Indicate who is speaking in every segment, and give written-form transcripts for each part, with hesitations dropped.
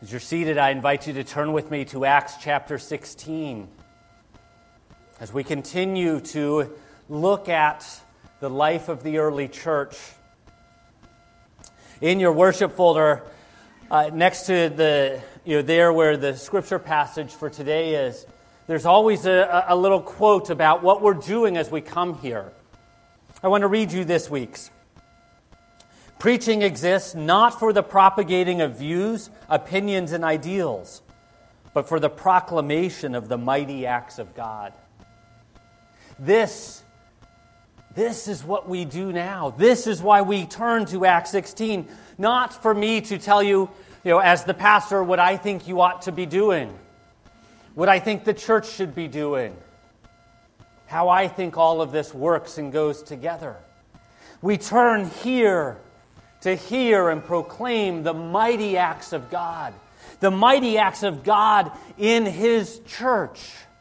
Speaker 1: As you're seated, I invite you to turn with me to Acts chapter 16. As we continue to look at the life of the early church. In your worship folder, next to there where the scripture passage for today is, there's always a little quote about what we're doing as we come here. I want to read you this week's. Preaching exists not for the propagating of views, opinions, and ideals, but for the proclamation of the mighty acts of God. This is what we do now. This is why we turn to Acts 16. Not for me to tell you, as the pastor, what I think you ought to be doing. What I think the church should be doing. How I think all of this works and goes together. We turn here to hear and proclaim the mighty acts of God. The mighty acts of God in His church.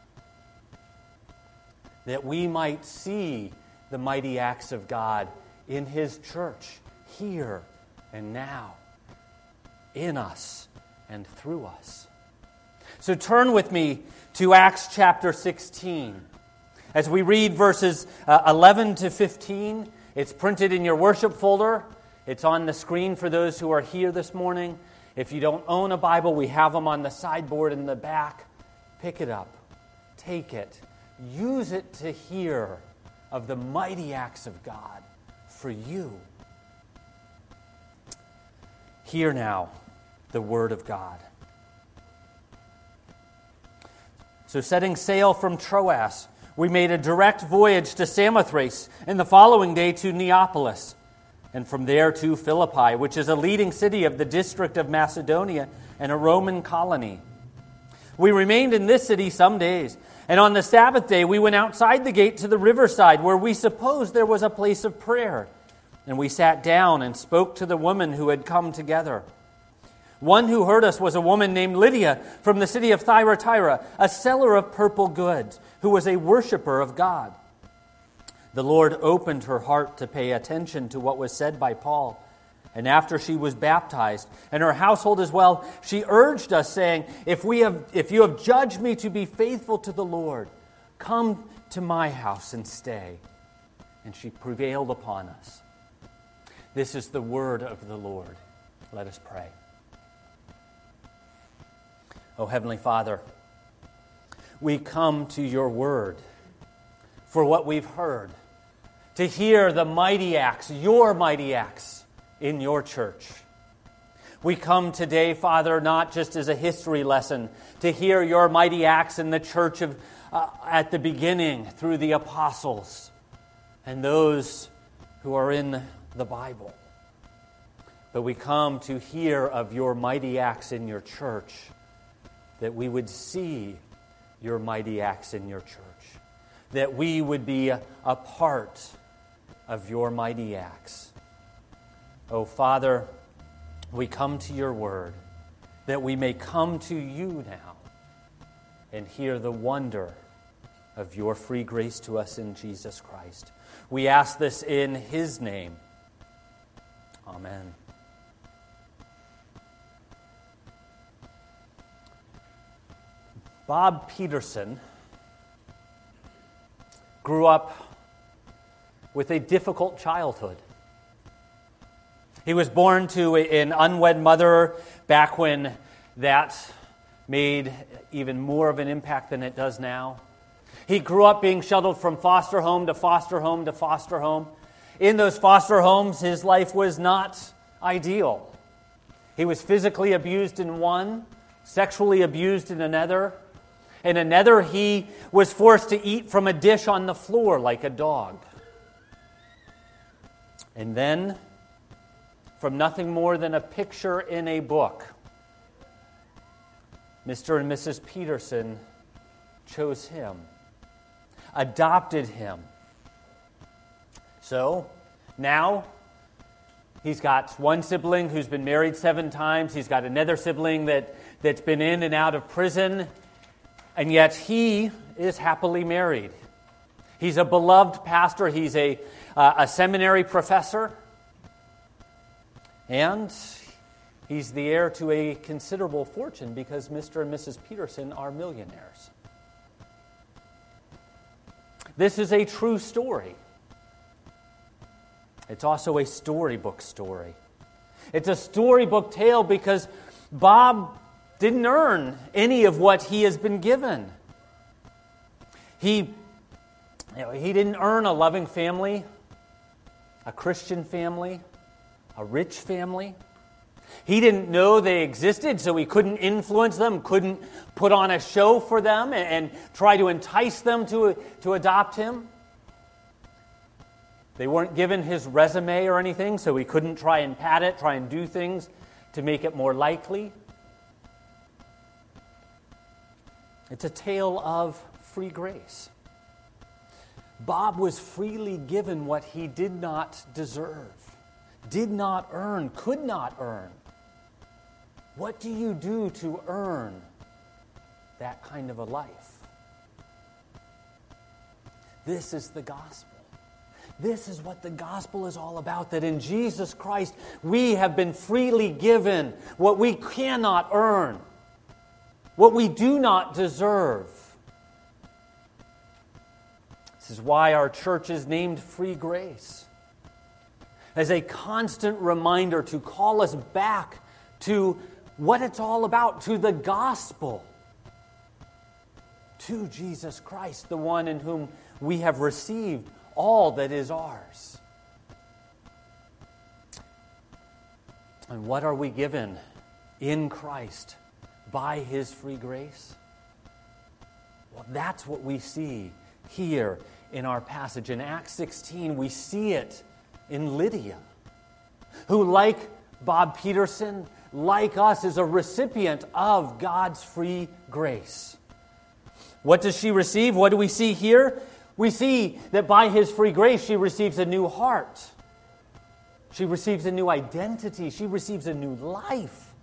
Speaker 1: That we might see the mighty acts of God in His church, here and now, in us and through us. So turn with me to Acts chapter 16. As we read verses 11 to 15, it's printed in your worship folder. It's on the screen for those who are here this morning. If you don't own a Bible, we have them on the sideboard in the back. Pick it up. Take it. Use it to hear of the mighty acts of God for you. Hear now the word of God. So setting sail from Troas, we made a direct voyage to Samothrace, and the following day to Neapolis, and from there to Philippi, which is a leading city of the district of Macedonia and a Roman colony. We remained in this city some days, and on the Sabbath day we went outside the gate to the riverside, where we supposed there was a place of prayer. And we sat down and spoke to the women who had come together. One who heard us was a woman named Lydia from the city of Thyatira, a seller of purple goods, who was a worshiper of God. The Lord opened her heart to pay attention to what was said by Paul. And after she was baptized, and her household as well, she urged us, saying, If you have judged me to be faithful to the Lord, come to my house and stay. And she prevailed upon us. This is the word of the Lord. Let us pray. O Heavenly Father, we come to your word for what we've heard, to hear the mighty acts, your mighty acts in your church. We come today, Father, not just as a history lesson, to hear your mighty acts in the church of at the beginning through the apostles and those who are in the Bible. But we come to hear of your mighty acts in your church, that we would see your mighty acts in your church, that we would be a part of your mighty acts. Oh, Father, we come to your word, that we may come to you now and hear the wonder of your free grace to us in Jesus Christ. We ask this in his name. Amen. Bob Peterson grew up with a difficult childhood. He was born to an unwed mother back when that made even more of an impact than it does now. He grew up being shuttled from foster home to foster home to foster home. In those foster homes, his life was not ideal. He was physically abused in one, sexually abused in another. In another, he was forced to eat from a dish on the floor like a dog. And then, from nothing more than a picture in a book, Mr. and Mrs. Peterson chose him, adopted him. So, now, he's got one sibling who's been married 7 times. He's got another sibling that's been in and out of prison. And yet he is happily married. He's a beloved pastor. He's a seminary professor. And He's the heir to a considerable fortune because Mr. and Mrs. Peterson are millionaires. This is a true story. It's also a storybook story. It's a storybook tale because Bob didn't earn any of what he has been given. He didn't earn a loving family, a Christian family, a rich family. He didn't know they existed, so he couldn't influence them, couldn't put on a show for them and try to entice them to adopt him. They weren't given his resume or anything, so he couldn't try and pad it, try and do things to make it more likely. It's a tale of free grace. Bob was freely given what he did not deserve, did not earn, could not earn. What do you do to earn that kind of a life? This is the gospel. This is what the gospel is all about, that in Jesus Christ we have been freely given what we cannot earn, what we do not deserve. This is why our church is named Free Grace, as a constant reminder to call us back to what it's all about, to the gospel, to Jesus Christ, the one in whom we have received all that is ours. And what are we given in Christ by His free grace? Well, that's what we see here in our passage. In Acts 16, we see it in Lydia, who, like Bob Peterson, like us, is a recipient of God's free grace. What does she receive? What do we see here? We see that by His free grace, she receives a new heart. She receives a new identity. She receives a new life.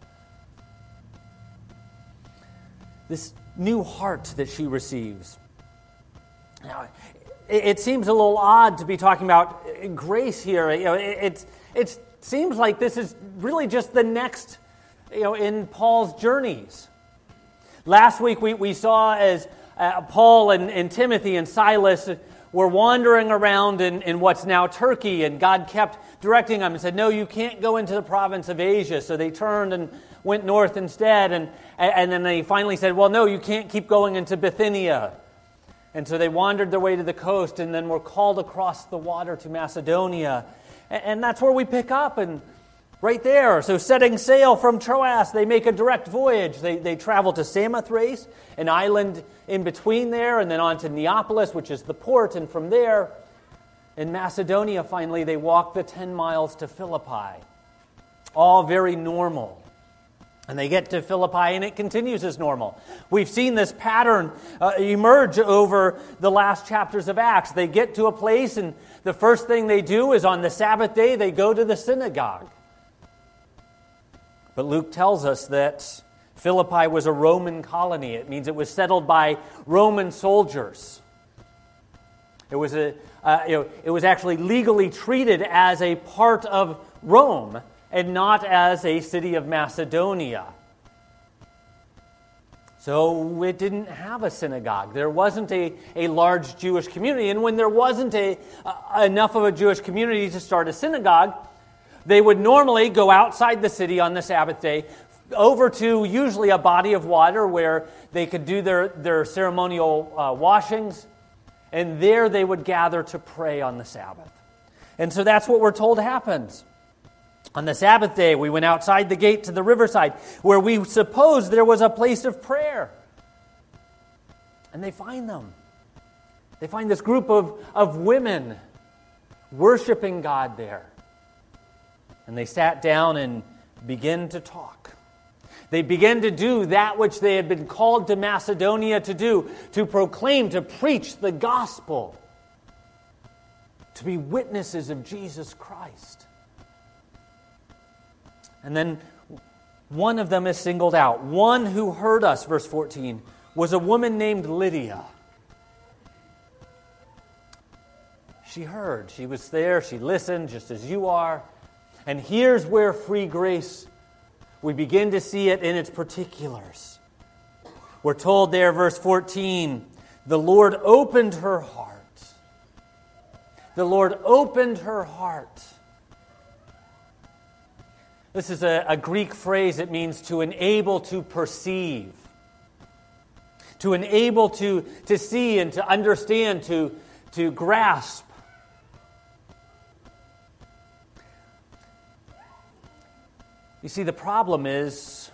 Speaker 1: This new heart that she receives. Now, it seems a little odd to be talking about grace here. It seems like this is really just the next, in Paul's journeys. Last week we saw as Paul and Timothy and Silas were wandering around in what's now Turkey, and God kept directing them and said, no, you can't go into the province of Asia. So they turned and went north instead, and then they finally said, well, no, you can't keep going into Bithynia. And so they wandered their way to the coast and then were called across the water to Macedonia. And that's where we pick up, and right there. So setting sail from Troas, they make a direct voyage. They travel to Samothrace, an island in between there, and then on to Neapolis, which is the port. And from there, in Macedonia, finally, they walk the 10 miles to Philippi. All very normal. And they get to Philippi, and it continues as normal. We've seen this pattern emerge over the last chapters of Acts. They get to a place, and the first thing they do is on the Sabbath day, they go to the synagogue. But Luke tells us that Philippi was a Roman colony. It means it was settled by Roman soldiers. It was actually legally treated as a part of Rome and not as a city of Macedonia. So it didn't have a synagogue. There wasn't a large Jewish community. And when there wasn't enough of a Jewish community to start a synagogue, they would normally go outside the city on the Sabbath day, over to usually a body of water where they could do their ceremonial washings, and there they would gather to pray on the Sabbath. And so that's what we're told happens. On the Sabbath day, we went outside the gate to the riverside, where we supposed there was a place of prayer. And they find them. They find this group of women worshiping God there. And they sat down and began to talk. They began to do that which they had been called to Macedonia to do, to proclaim, to preach the gospel, to be witnesses of Jesus Christ. And then one of them is singled out. One who heard us, verse 14, was a woman named Lydia. She heard. She was there. She listened, just as you are. And here's where free grace we begin to see it in its particulars. We're told there, verse 14, the Lord opened her heart. The Lord opened her heart. This is a Greek phrase. It means to enable to perceive. To enable to see and to understand, to grasp. You see, the problem is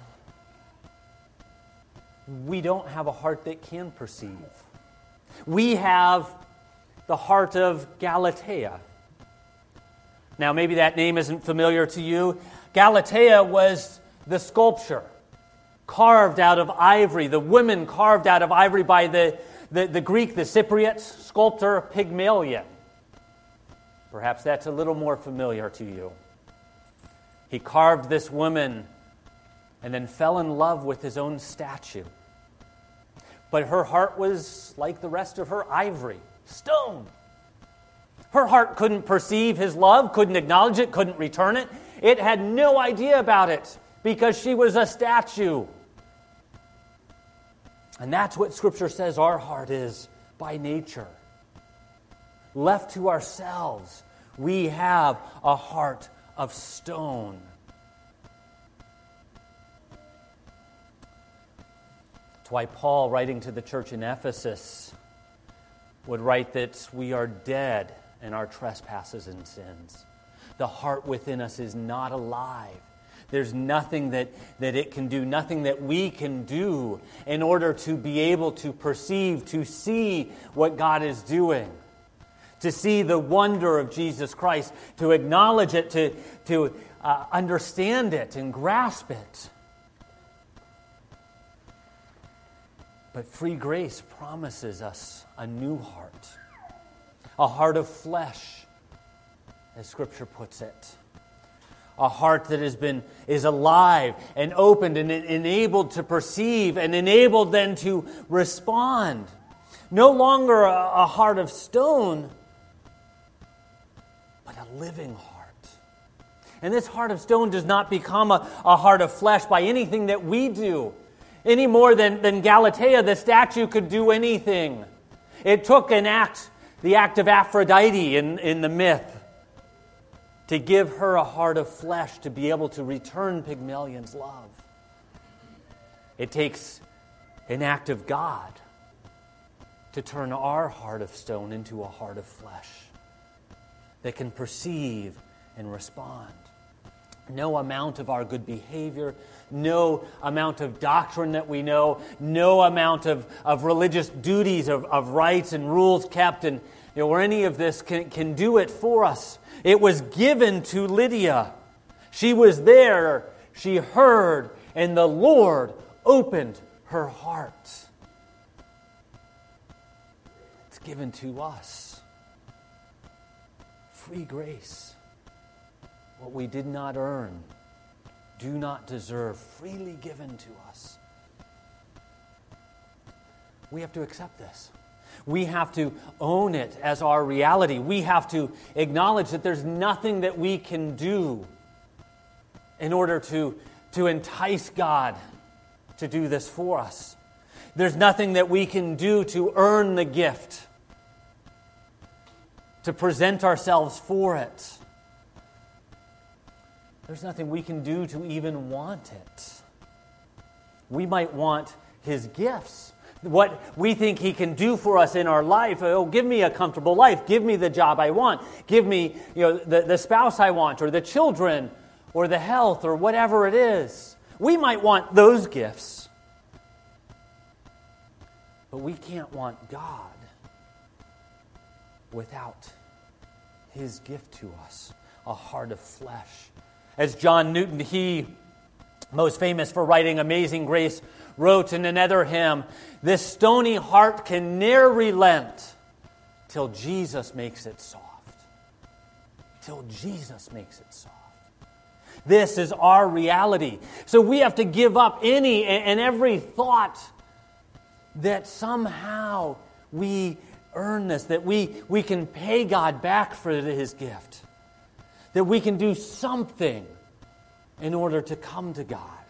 Speaker 1: we don't have a heart that can perceive. We have the heart of Galatea. Now, maybe that name isn't familiar to you. Galatea was the sculpture carved out of ivory, the women carved out of ivory by the Greek, the Cypriot sculptor Pygmalion. Perhaps that's a little more familiar to you. He carved this woman and then fell in love with his own statue. But her heart was like the rest of her ivory, stone. Her heart couldn't perceive his love, couldn't acknowledge it, couldn't return it. It had no idea about it because she was a statue. And that's what Scripture says our heart is by nature. Left to ourselves, we have a heart of stone. That's why Paul, writing to the church in Ephesus, would write that we are dead in our trespasses and sins. The heart within us is not alive. There's nothing that it can do, nothing that we can do in order to be able to perceive, to see what God is doing, to see the wonder of Jesus Christ, to acknowledge it, to understand it and grasp it. But free grace promises us a new heart, a heart of flesh, as Scripture puts it. A heart that is alive and opened and enabled to perceive and enabled then to respond. No longer a heart of stone, but a living heart. And this heart of stone does not become a heart of flesh by anything that we do. Any more than Galatea, the statue, could do anything. It took an act, the act of Aphrodite in the myth, to give her a heart of flesh to be able to return Pygmalion's love. It takes an act of God to turn our heart of stone into a heart of flesh that can perceive and respond. No amount of our good behavior, no amount of doctrine that we know, no amount of religious duties, of rites and rules kept, and or any of this can do it for us. It was given to Lydia. She was there, she heard, and the Lord opened her heart. It's given to us. Free grace. What we did not earn, do not deserve, freely given to us. We have to accept this. We have to own it as our reality. We have to acknowledge that there's nothing that we can do in order to entice God to do this for us. There's nothing that we can do to earn the gift, to present ourselves for it. There's nothing we can do to even want it. We might want His gifts, what we think He can do for us in our life. Oh, give me a comfortable life. Give me the job I want. Give me, the spouse I want, or the children, or the health, or whatever it is. We might want those gifts. But we can't want God without His gift to us, a heart of flesh. As John Newton, he, most famous for writing Amazing Grace, wrote in another hymn, "This stony heart can ne'er relent till Jesus makes it soft." Till Jesus makes it soft. This is our reality. So we have to give up any and every thought that somehow we earn this, that we can pay God back for His gift, that we can do something in order to come to God.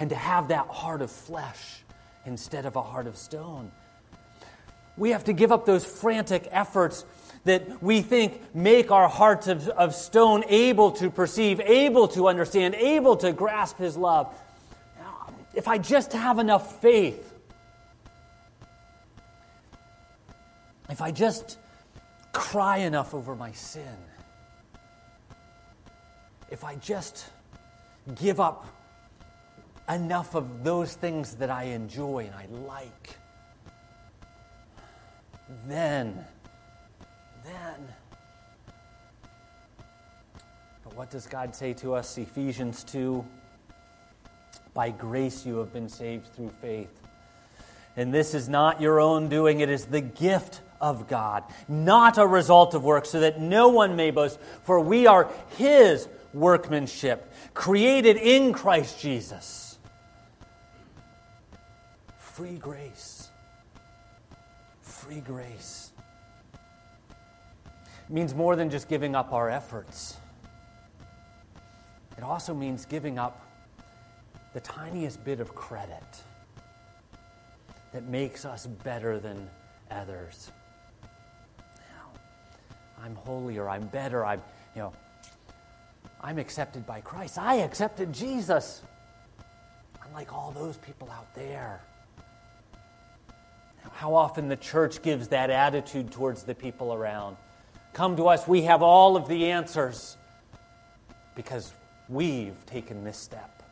Speaker 1: and to have that heart of flesh instead of a heart of stone. We have to give up those frantic efforts that we think make our hearts of stone able to perceive, able to understand, able to grasp His love. If I just have enough faith, if I just cry enough over my sin, if I just give up enough of those things that I enjoy and I like, then. But what does God say to us? Ephesians 2, by grace you have been saved through faith. And this is not your own doing, it is the gift of God, not a result of works, so that no one may boast. For we are His workmanship, created in Christ Jesus. Free grace. Free grace. It means more than just giving up our efforts. It also means giving up the tiniest bit of credit that makes us better than others. I'm holier, I'm better, I'm accepted by Christ. I accepted Jesus. Unlike all those people out there. How often the church gives that attitude towards the people around. Come to us, we have all of the answers because we've taken this step.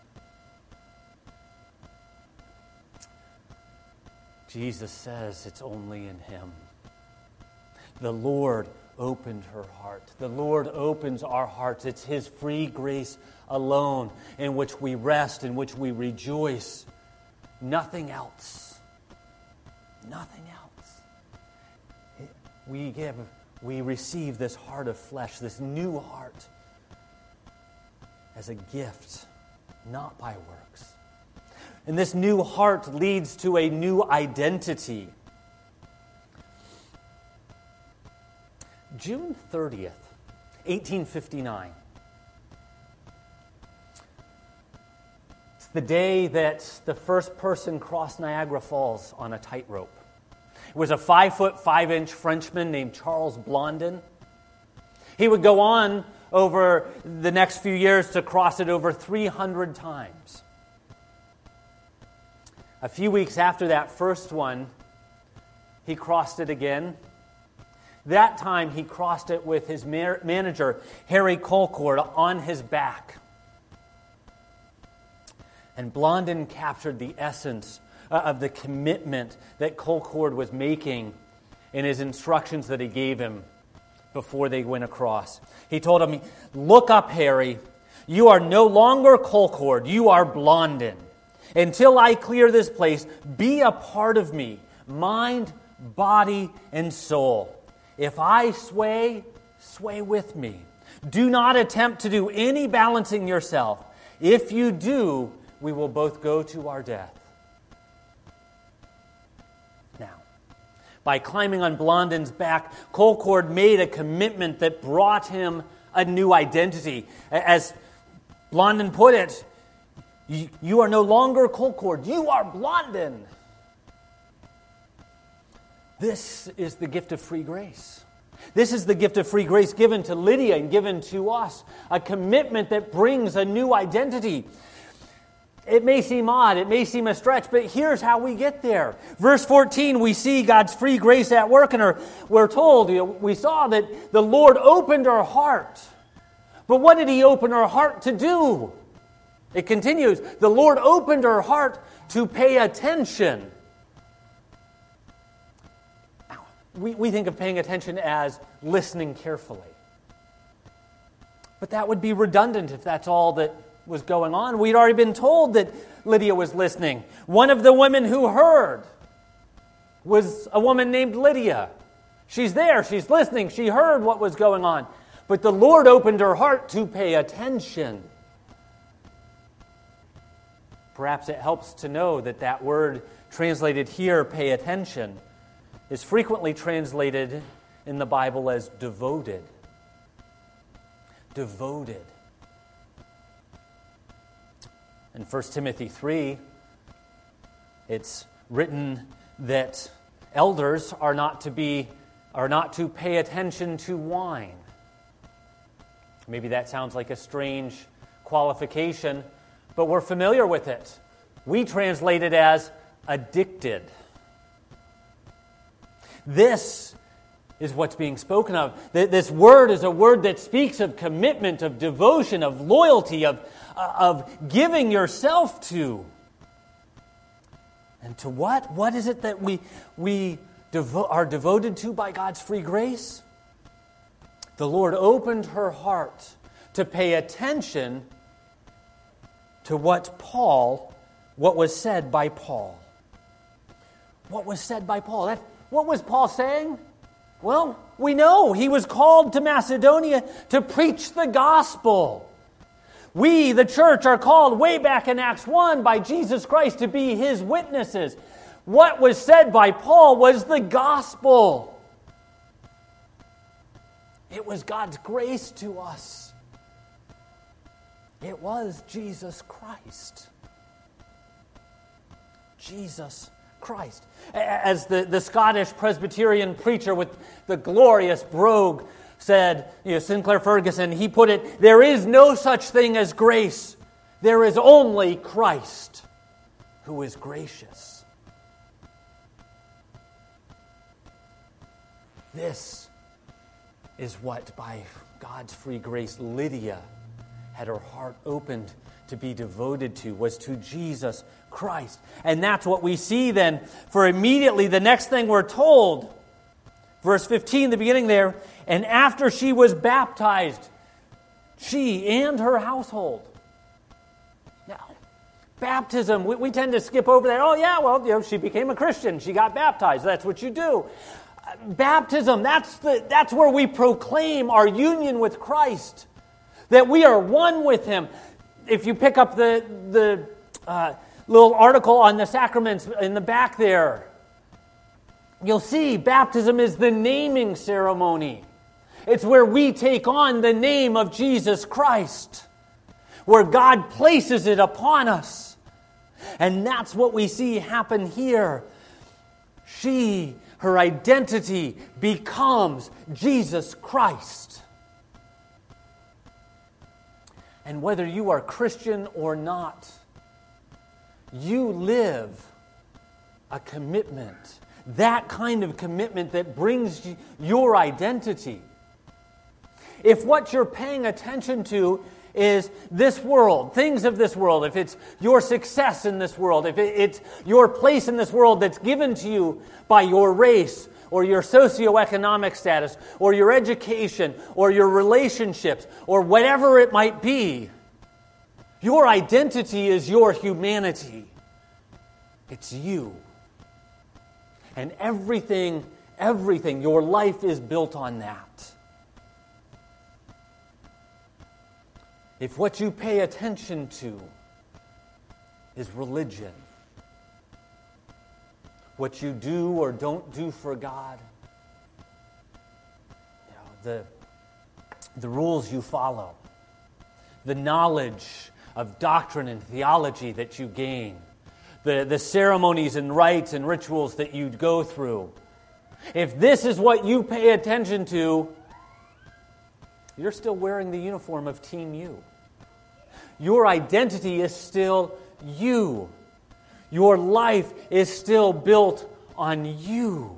Speaker 1: Jesus says it's only in Him. The Lord opened her heart. The Lord opens our hearts. It's His free grace alone in which we rest, in which we rejoice. Nothing else. Nothing else. We receive this heart of flesh, this new heart, as a gift, not by works. And this new heart leads to a new identity. June 30th, 1859. It's the day that the first person crossed Niagara Falls on a tightrope. It was a 5', 5" Frenchman named Charles Blondin. He would go on over the next few years to cross it over 300 times. A few weeks after that first one, he crossed it again. That time he crossed it with his manager, Harry Colcord, on his back. And Blondin captured the essence of the commitment that Colcord was making in his instructions that he gave him before they went across. He told him, "Look up, Harry. You are no longer Colcord. You are Blondin. Until I clear this place, be a part of me, mind, body, and soul. If I sway, sway with me. Do not attempt to do any balancing yourself. If you do, we will both go to our death." Now, by climbing on Blondin's back, Colcord made a commitment that brought him a new identity. As Blondin put it, you are no longer Colcord, you are Blondin. This is the gift of free grace. This is the gift of free grace given to Lydia and given to us. A commitment that brings a new identity. It may seem odd, it may seem a stretch, but here's how we get there. Verse 14, we see God's free grace at work, and we're told, we saw that the Lord opened her heart. But what did He open her heart to do? It continues, the Lord opened her heart to pay attention. We think of paying attention as listening carefully. But that would be redundant if that's all that was going on. We'd already been told that Lydia was listening. One of the women who heard was a woman named Lydia. She's there, she's listening, she heard what was going on. But the Lord opened her heart to pay attention. Perhaps it helps to know that that word translated here, pay attention, is frequently translated in the Bible as devoted. Devoted. In 1 Timothy 3, it's written that elders are not to pay attention to wine. Maybe that sounds like a strange qualification, but we're familiar with it. We translate it as addicted. This is what's being spoken of. This word is a word that speaks of commitment, of devotion, of loyalty, of giving yourself to. And to what? What is it that we are devoted to by God's free grace? The Lord opened her heart to pay attention to what was said by Paul. What was said by Paul? What was Paul saying? Well, we know he was called to Macedonia to preach the gospel. We, the church, are called way back in Acts 1 by Jesus Christ to be His witnesses. What was said by Paul was the gospel. It was God's grace to us. It was Jesus Christ. Jesus Christ. As the Scottish Presbyterian preacher with the glorious brogue said, Sinclair Ferguson, he put it, there is no such thing as grace. There is only Christ who is gracious. This is what, by God's free grace, Lydia had her heart opened to be devoted to, was to Jesus Christ. And that's what we see then, for immediately the next thing we're told, verse 15, the beginning there, and after she was baptized, she and her household. Now, baptism, we tend to skip over that. Oh yeah, well, she became a Christian. She got baptized. That's what you do. Baptism, that's where we proclaim our union with Christ, that we are one with Him. If you pick up the little article on the sacraments in the back there, you'll see baptism is the naming ceremony. It's where we take on the name of Jesus Christ, where God places it upon us. And that's what we see happen here. Her identity becomes Jesus Christ. And whether you are Christian or not, you live a commitment, that kind of commitment that brings your identity. If what you're paying attention to is this world, things of this world, if it's your success in this world, if it's your place in this world that's given to you by your race or your socioeconomic status or your education or your relationships or whatever it might be, your identity is your humanity. It's you. And everything, your life is built on that. If what you pay attention to is religion, what you do or don't do for God, the rules you follow, the knowledge of doctrine and theology that you gain, the ceremonies and rites and rituals that you go through, if this is what you pay attention to, you're still wearing the uniform of Team U. Your identity is still you. Your life is still built on you.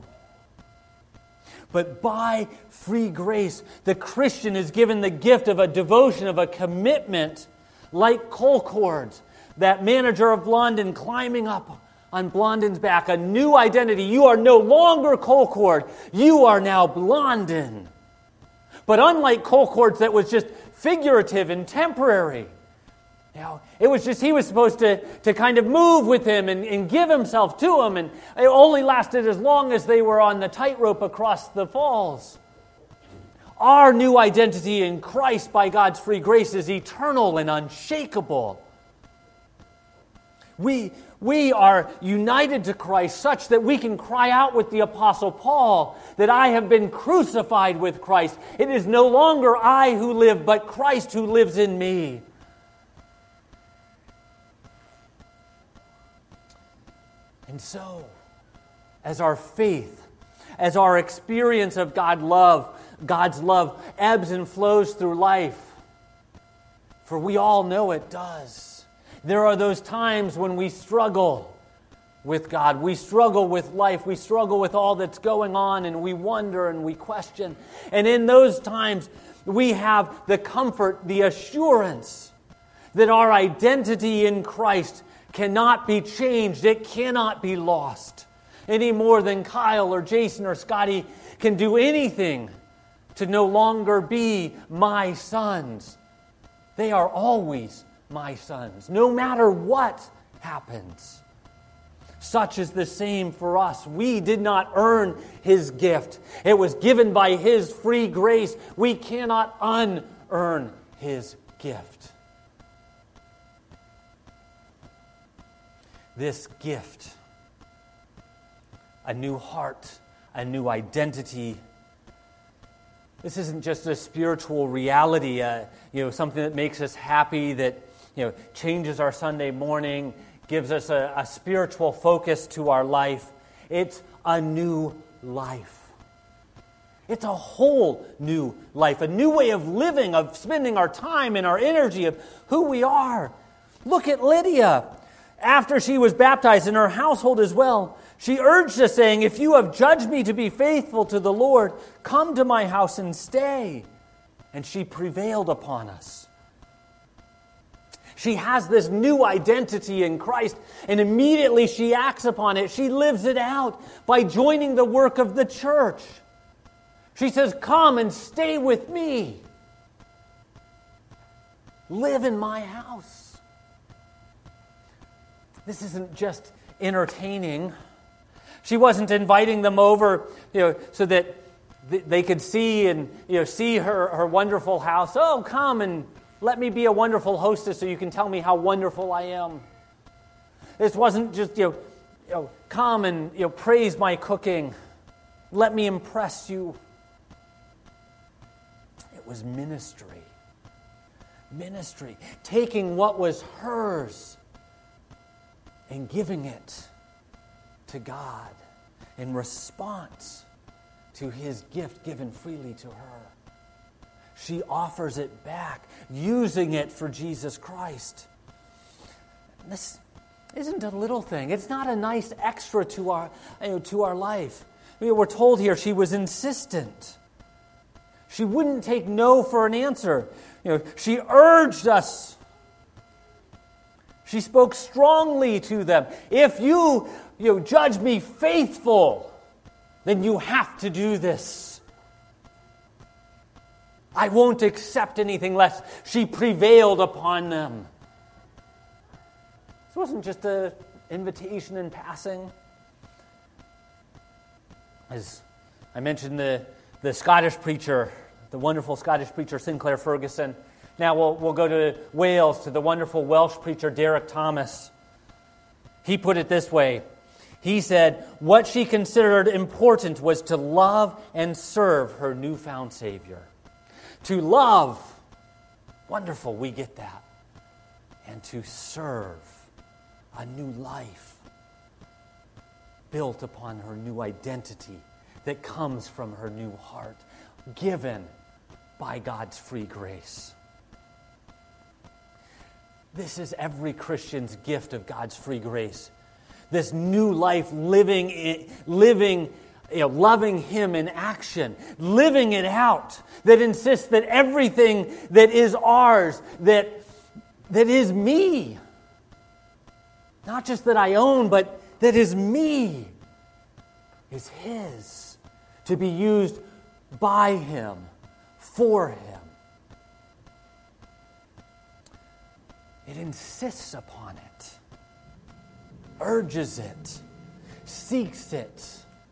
Speaker 1: But by free grace, the Christian is given the gift of a devotion, of a commitment, like Colcord, that manager of Blondin climbing up on Blondin's back, a new identity. You are no longer Colcord. You are now Blondin. But unlike Colcord's that was just figurative and temporary, it was just he was supposed to kind of move with him and give himself to him, and it only lasted as long as they were on the tightrope across the falls. Our new identity in Christ by God's free grace is eternal and unshakable. We are united to Christ such that we can cry out with the Apostle Paul that I have been crucified with Christ. It is no longer I who live, but Christ who lives in me. And so, as our faith, as our experience of God's love ebbs and flows through life, for we all know it does. There are those times when we struggle with God. We struggle with life. We struggle with all that's going on, and we wonder and we question. And in those times, we have the comfort, the assurance that our identity in Christ cannot be changed. It cannot be lost. Any more than Kyle or Jason or Scotty can do anything to no longer be my sons. They are always my sons, no matter what happens. Such is the same for us. We did not earn His gift. It was given by His free grace. We cannot unearn His gift. This gift, a new heart, a new identity. This isn't just a spiritual reality, something that makes us happy, that changes our Sunday morning, gives us a spiritual focus to our life. It's a new life. It's a whole new life, a new way of living, of spending our time and our energy, of who we are. Look at Lydia. After she was baptized, in her household as well, she urged us, saying, "If you have judged me to be faithful to the Lord, come to my house and stay." And she prevailed upon us. She has this new identity in Christ, and immediately she acts upon it. She lives it out by joining the work of the church. She says, "Come and stay with me. Live in my house." This isn't just entertaining. She wasn't inviting them over, so that they could see and see her wonderful house. "Oh, come and let me be a wonderful hostess so you can tell me how wonderful I am." This wasn't just, come and praise my cooking. Let me impress you. It was ministry. Ministry. Taking what was hers and giving it to God in response to His gift given freely to her. She offers it back, using it for Jesus Christ. This isn't a little thing. It's not a nice extra to our life. We're told here she was insistent. She wouldn't take no for an answer. She urged us. She spoke strongly to them. "If you judge me faithful, then you have to do this. I won't accept anything less." She prevailed upon them. This wasn't just an invitation in passing. As I mentioned, the Scottish preacher, the wonderful Scottish preacher Sinclair Ferguson. Now we'll go to Wales, to the wonderful Welsh preacher Derek Thomas. He put it this way. He said, what she considered important was to love and serve her newfound Savior. To love, wonderful, we get that. And to serve, a new life built upon her new identity that comes from her new heart, given by God's free grace. This is every Christian's gift of God's free grace. This new life, loving Him in action, living it out, that insists that everything that is ours, that is me, not just that I own, but that is me, is His, to be used by Him, for Him. It insists upon it, urges it, seeks it.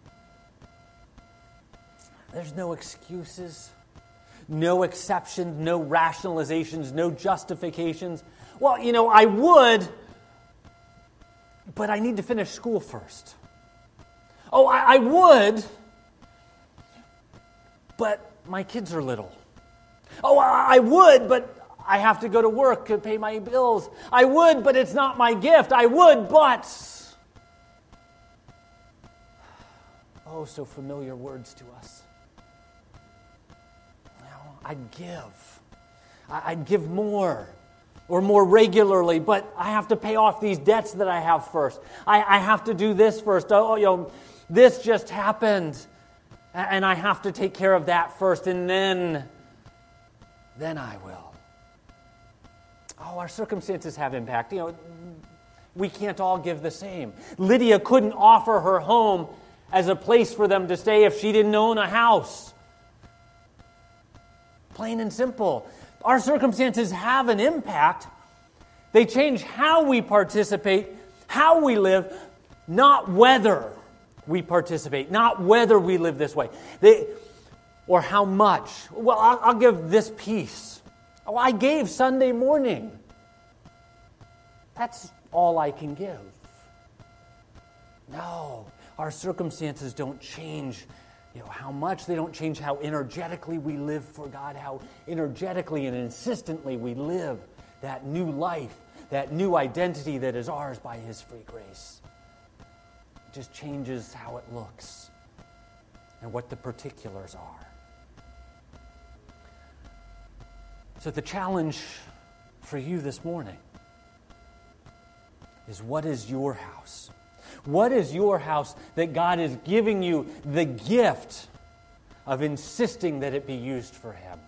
Speaker 1: There's no excuses, no exceptions, no rationalizations, no justifications. Well, I would, but I need to finish school first. Oh, I would, but my kids are little. Oh, I would, but I have to go to work to pay my bills. I would, but it's not my gift. I would, but... Oh, so familiar words to us. I'd give. I'd give more or more regularly, but I have to pay off these debts that I have first. I have to do this first. Oh, this just happened, and I have to take care of that first, and then I will. Oh, our circumstances have impact. We can't all give the same. Lydia couldn't offer her home as a place for them to stay if she didn't own a house. Plain and simple. Our circumstances have an impact. They change how we participate, how we live, not whether we participate, not whether we live this way, or how much. Well, I'll give this piece. Oh, I gave Sunday morning. That's all I can give. No, our circumstances don't change how much. They don't change how energetically we live for God, how energetically and insistently we live that new life, that new identity that is ours by His free grace. It just changes how it looks and what the particulars are. So the challenge for you this morning is, what is your house? What is your house that God is giving you the gift of insisting that it be used for Him?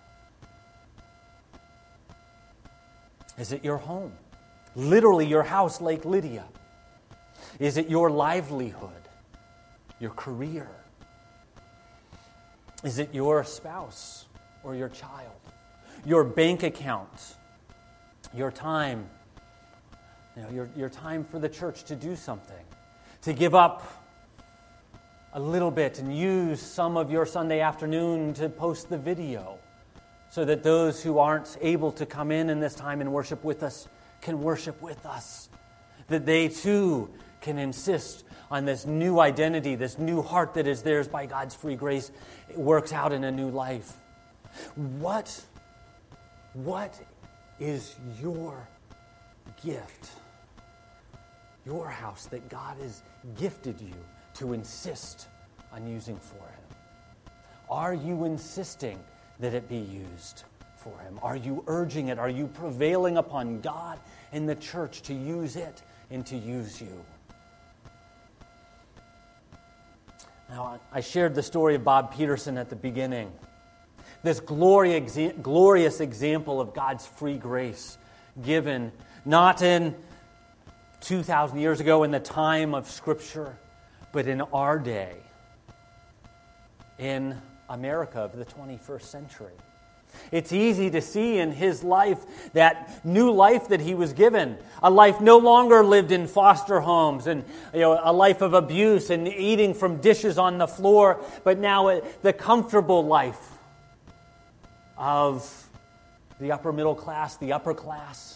Speaker 1: Is it your home? Literally your house like Lydia. Is it your livelihood? Your career? Is it your spouse or your child? Your bank account? Your time? Your time for the church to do something? To give up a little bit and use some of your Sunday afternoon to post the video so that those who aren't able to come in this time and worship with us can worship with us. That they too can insist on this new identity, this new heart that is theirs by God's free grace. It works out in a new life. What is your gift? Your house that God has gifted you to insist on using for Him. Are you insisting that it be used for Him? Are you urging it? Are you prevailing upon God and the church to use it and to use you? Now, I shared the story of Bob Peterson at the beginning. This glorious example of God's free grace given not in 2,000 years ago in the time of Scripture, but in our day, in America of the 21st century. It's easy to see in his life that new life that he was given, a life no longer lived in foster homes and a life of abuse and eating from dishes on the floor, but now the comfortable life of the upper middle class, the upper class.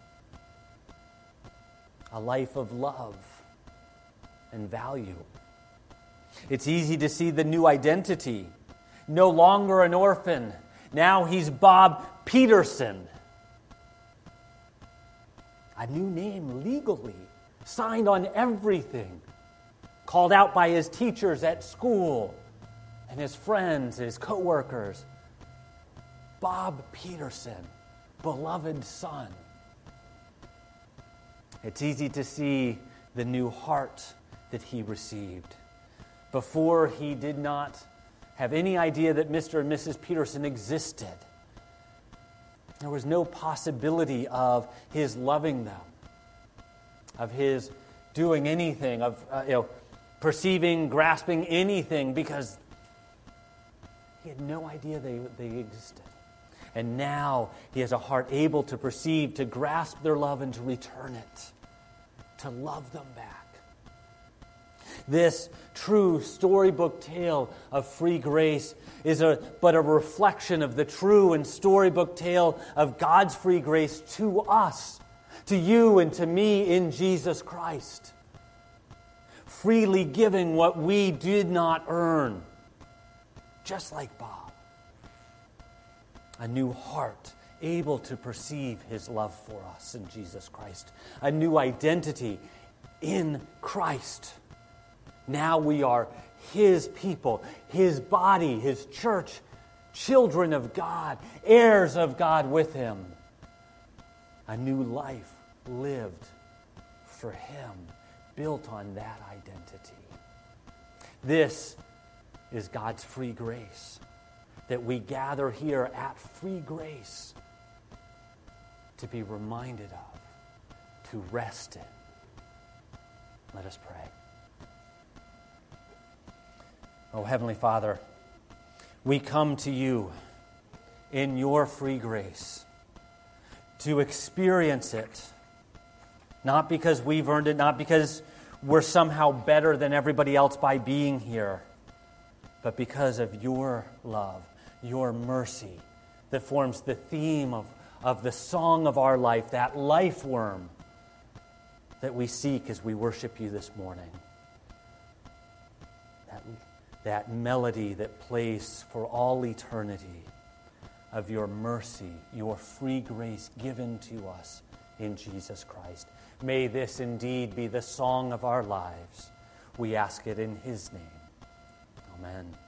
Speaker 1: A life of love and value. It's easy to see the new identity. No longer an orphan. Now he's Bob Peterson. A new name legally, signed on everything. Called out by his teachers at school and his friends, his co-workers. Bob Peterson, beloved son. It's easy to see the new heart that he received. Before, he did not have any idea that Mr. and Mrs. Peterson existed. There was no possibility of his loving them, of his doing anything, of perceiving, grasping anything, because he had no idea they existed. And now he has a heart able to perceive, to grasp their love and to return it, to love them back. This true storybook tale of free grace is but a reflection of the true and storybook tale of God's free grace to us, to you and to me in Jesus Christ. Freely giving what we did not earn, just like Bob. A new heart able to perceive His love for us in Jesus Christ. A new identity in Christ. Now we are His people, His body, His church, children of God, heirs of God with Him. A new life lived for Him, built on that identity. This is God's free grace, that we gather here at free grace to be reminded of, to rest in. Let us pray. Oh, Heavenly Father, we come to you in your free grace to experience it, not because we've earned it, not because we're somehow better than everybody else by being here, but because of your love, your mercy that forms the theme of the song of our life, that life worm that we seek as we worship you this morning. That melody that plays for all eternity of your mercy, your free grace given to us in Jesus Christ. May this indeed be the song of our lives. We ask it in His name. Amen.